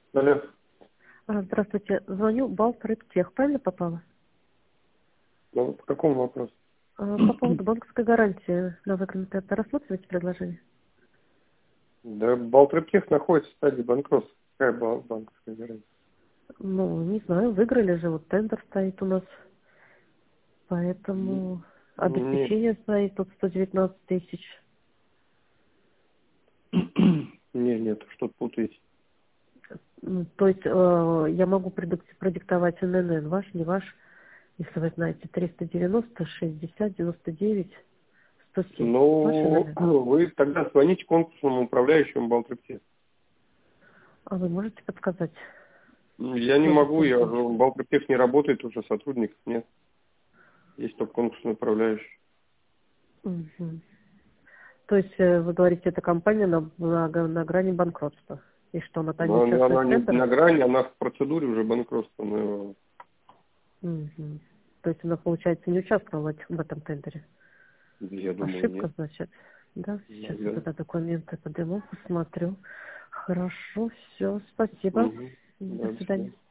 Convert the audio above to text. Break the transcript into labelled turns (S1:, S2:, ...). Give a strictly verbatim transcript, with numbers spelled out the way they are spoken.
S1: Алло.
S2: А, Здравствуйте. Звоню Балтрыбтех. Правильно попала?
S1: Ну, по какому вопросу?
S2: А, По поводу банковской гарантии на выгодное. Рассматриваете предложение?
S1: Да, Балтрыбтех находится в стадии банкротства. Какая ба- банковская гарантия?
S2: Ну, не знаю, выиграли же, вот тендер стоит у нас,
S1: М,
S2: поэтому
S1: Не,
S2: обеспечение стоит тут сто девятнадцать тысяч.
S1: не, нет, что-то путаете.
S2: Ну, то есть э, я могу продик- продиктовать эн эн эн, ваш, не ваш, если вы знаете, триста девяносто шестьдесят девяносто девять сто семь. Ваш
S1: Ну,
S2: эн эн эн.
S1: вы тогда звоните конкурсному управляющему Балтрыбтех.
S2: А вы можете подсказать
S1: Я не
S2: номер
S1: могу, я
S2: телефона?
S1: Балтрыбтех не работает, уже сотрудников нет. Есть только конкурсный управляющий.
S2: Мгм. То есть э, вы говорите, эта компания на, на, на грани банкротства. И что, она там не
S1: Но она,
S2: участвует
S1: она
S2: в
S1: не на
S2: тендерах?
S1: грани, она в процедуре уже банкротства. Но
S2: Мгм. То есть она, получается, не участвовала в в этом тендере.
S1: я думаю,
S2: Ошибка,
S1: нет.
S2: значит. Да, сейчас я
S1: Наверное.
S2: тогда документы подниму, посмотрю. Хорошо, все, спасибо.
S1: Угу.
S2: До
S1: Да, до свидания.
S2: свидания.